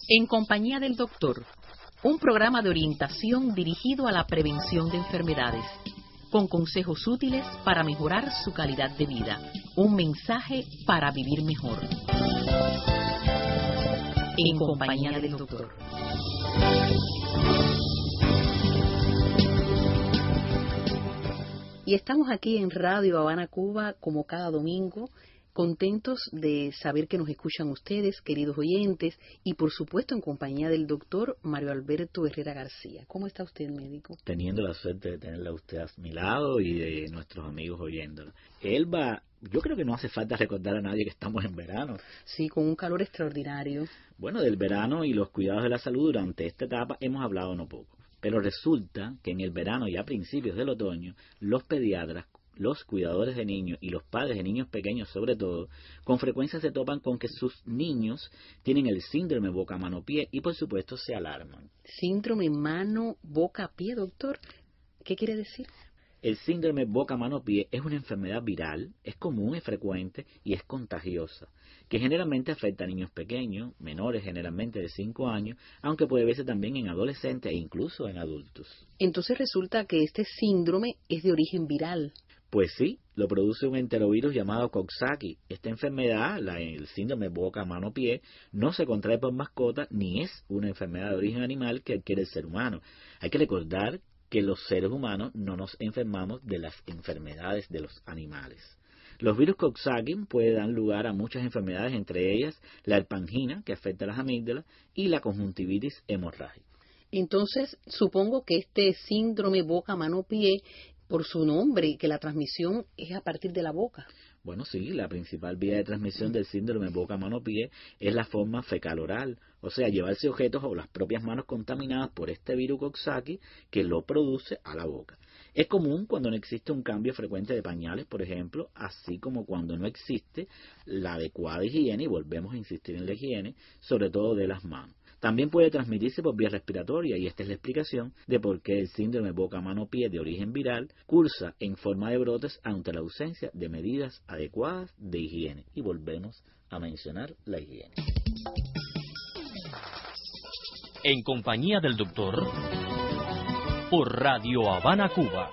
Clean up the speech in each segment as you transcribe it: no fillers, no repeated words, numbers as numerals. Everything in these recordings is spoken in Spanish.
En compañía del doctor, un programa de orientación dirigido a la prevención de enfermedades, con consejos útiles para mejorar su calidad de vida. Un mensaje para vivir mejor. En compañía del doctor. Y estamos aquí en Radio Habana, Cuba, como cada domingo, contentos de saber que nos escuchan ustedes, queridos oyentes, y por supuesto en compañía del doctor Mario Alberto Herrera García. ¿Cómo está usted, médico? Teniendo la suerte de tenerla usted a mi lado y de nuestros amigos oyéndola. Elba, yo creo que no hace falta recordar a nadie que estamos en verano. Sí, con un calor extraordinario. Bueno, del verano y los cuidados de la salud durante esta etapa hemos hablado no poco. Pero resulta que en el verano y a principios del otoño, los pediatras, los cuidadores de niños y los padres de niños pequeños sobre todo, con frecuencia se topan con que sus niños tienen el síndrome boca-mano-pie y por supuesto se alarman. Síndrome mano-boca-pie, doctor. ¿Qué quiere decir? El síndrome boca-mano-pie es una enfermedad viral, es común, es frecuente y es contagiosa, que generalmente afecta a niños pequeños, menores generalmente de 5 años, aunque puede verse también en adolescentes e incluso en adultos. Entonces resulta que este síndrome es de origen viral. Pues sí, lo produce un enterovirus llamado Coxsackie. Esta enfermedad, el síndrome boca-mano-pie, no se contrae por mascota ni es una enfermedad de origen animal que adquiere el ser humano. Hay que recordar que los seres humanos no nos enfermamos de las enfermedades de los animales. Los virus Coxsackie pueden dar lugar a muchas enfermedades, entre ellas la herpangina, que afecta a las amígdalas, y la conjuntivitis hemorrágica. Entonces, supongo que este síndrome boca-mano-pie, por su nombre, que la transmisión es a partir de la boca. Bueno, sí, la principal vía de transmisión del síndrome boca-mano-pie es la forma fecal-oral, o sea, llevarse objetos o las propias manos contaminadas por este virus Coxsackie que lo produce a la boca. Es común cuando no existe un cambio frecuente de pañales, por ejemplo, así como cuando no existe la adecuada higiene, y volvemos a insistir en la higiene, sobre todo de las manos. También puede transmitirse por vía respiratoria y esta es la explicación de por qué el síndrome boca-mano-pie de origen viral cursa en forma de brotes ante la ausencia de medidas adecuadas de higiene. Y volvemos a mencionar la higiene. En compañía del doctor, por Radio Habana, Cuba.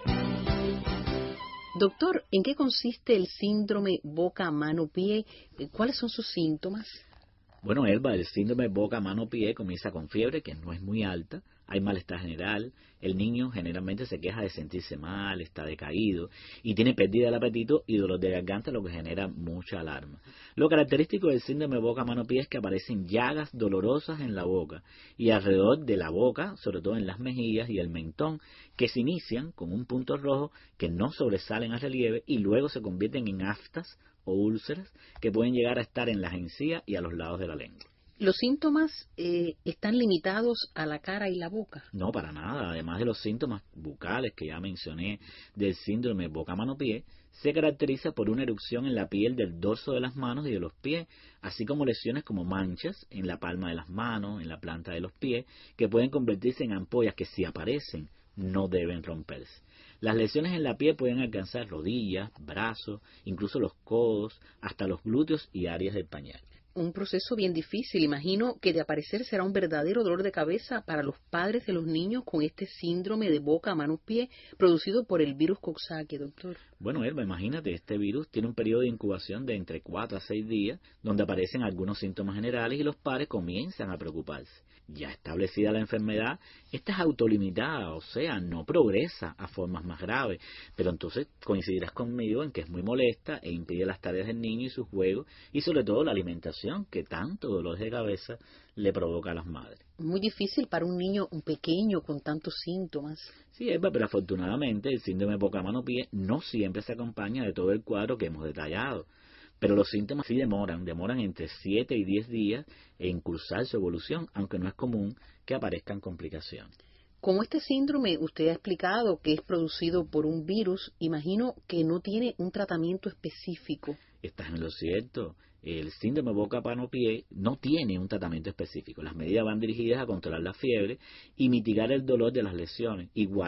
Doctor, ¿en qué consiste el síndrome boca-mano-pie? ¿Cuáles son sus síntomas? Bueno, Elba, el síndrome boca-mano-pie comienza con fiebre, que no es muy alta, hay malestar general, el niño generalmente se queja de sentirse mal, está decaído y tiene pérdida del apetito y dolor de garganta, lo que genera mucha alarma. Lo característico del síndrome boca-mano-pie es que aparecen llagas dolorosas en la boca y alrededor de la boca, sobre todo en las mejillas y el mentón, que se inician con un punto rojo que no sobresalen a relieve y luego se convierten en aftas o úlceras que pueden llegar a estar en las encías y a los lados de la lengua. ¿Los síntomas están limitados a la cara y la boca? No, para nada. Además de los síntomas bucales que ya mencioné del síndrome boca-mano-pie, se caracteriza por una erupción en la piel del dorso de las manos y de los pies, así como lesiones como manchas en la palma de las manos, en la planta de los pies, que pueden convertirse en ampollas que si aparecen no deben romperse. Las lesiones en la piel pueden alcanzar rodillas, brazos, incluso los codos, hasta los glúteos y áreas del pañal. Un proceso bien difícil. Imagino que de aparecer será un verdadero dolor de cabeza para los padres de los niños con este síndrome de boca-mano-pie producido por el virus Coxsackie, doctor. Bueno, Elba, imagínate, este virus tiene un periodo de incubación de entre 4 a 6 días, donde aparecen algunos síntomas generales y los padres comienzan a preocuparse. Ya establecida la enfermedad, esta es autolimitada, o sea, no progresa a formas más graves, pero entonces coincidirás conmigo en que es muy molesta e impide las tareas del niño y sus juegos, y sobre todo la alimentación, que tanto dolor de cabeza le provoca a las madres. Muy difícil para un niño pequeño con tantos síntomas. Sí, Eva, pero afortunadamente el síndrome boca-mano-pie no siempre se acompaña de todo el cuadro que hemos detallado. Pero los síntomas sí demoran entre 7 y 10 días en cursar su evolución, aunque no es común que aparezcan complicaciones. Como este síndrome usted ha explicado que es producido por un virus, imagino que no tiene un tratamiento específico. Estás en lo cierto. El síndrome boca-mano-pie no tiene un tratamiento específico. Las medidas van dirigidas a controlar la fiebre y mitigar el dolor de las lesiones. Igual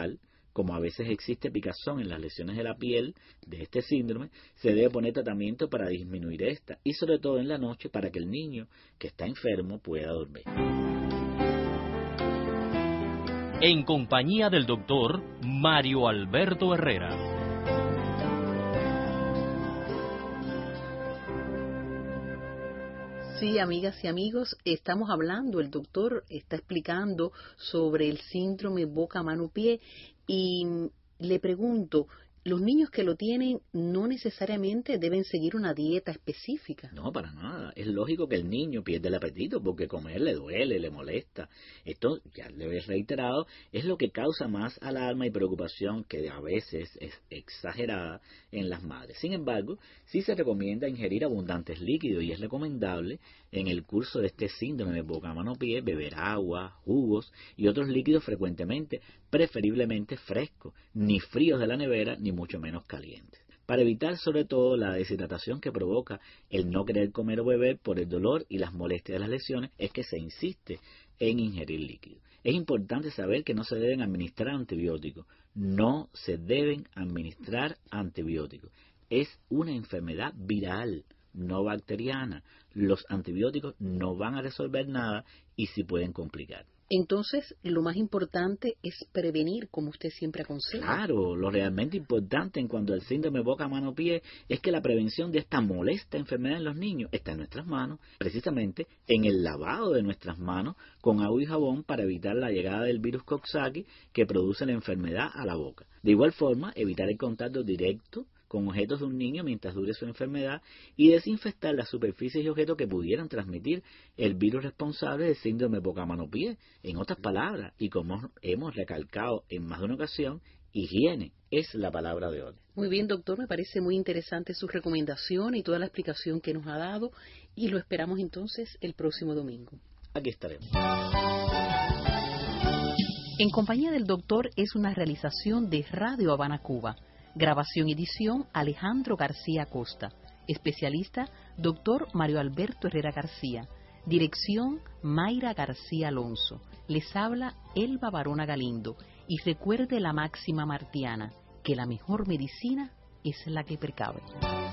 como a veces existe picazón en las lesiones de la piel de este síndrome, se debe poner tratamiento para disminuir esta y sobre todo en la noche para que el niño que está enfermo pueda dormir. En compañía del doctor Mario Alberto Herrera. Sí, amigas y amigos, estamos hablando, el doctor está explicando sobre el síndrome boca-mano-pie y le pregunto, los niños que lo tienen no necesariamente deben seguir una dieta específica. No, para nada. Es lógico que el niño pierda el apetito porque comer le duele, le molesta. Esto, ya lo he reiterado, es lo que causa más alarma y preocupación, que a veces es exagerada en las madres. Sin embargo, sí se recomienda ingerir abundantes líquidos y es recomendable en el curso de este síndrome de boca-mano-pie beber agua, jugos y otros líquidos frecuentemente, preferiblemente frescos, ni fríos de la nevera ni mucho menos calientes, para evitar sobre todo la deshidratación que provoca el no querer comer o beber por el dolor y las molestias de las lesiones. Es que se insiste en ingerir líquidos. Es importante saber que no se deben administrar antibióticos, no se deben administrar antibióticos. Es una enfermedad viral, no bacteriana. Los antibióticos no van a resolver nada y sí pueden complicar. Entonces, lo más importante es prevenir, como usted siempre aconseja. Claro, lo realmente importante en cuanto al síndrome boca-mano-pie es que la prevención de esta molesta enfermedad en los niños está en nuestras manos, precisamente en el lavado de nuestras manos con agua y jabón para evitar la llegada del virus Coxsackie que produce la enfermedad a la boca. De igual forma, evitar el contacto directo con objetos de un niño mientras dure su enfermedad y desinfectar las superficies y objetos que pudieran transmitir el virus responsable del síndrome boca-mano-pie. En otras palabras, y como hemos recalcado en más de una ocasión, higiene es la palabra de hoy. Muy bien, doctor, me parece muy interesante su recomendación y toda la explicación que nos ha dado y lo esperamos entonces el próximo domingo. Aquí estaremos. En compañía del doctor es una realización de Radio Habana, Cuba. Grabación y edición Alejandro García Costa. Especialista Dr. Mario Alberto Herrera García. Dirección Mayra García Alonso. Les habla Elba Barona Galindo. Y recuerde la máxima martiana, que la mejor medicina es la que precave.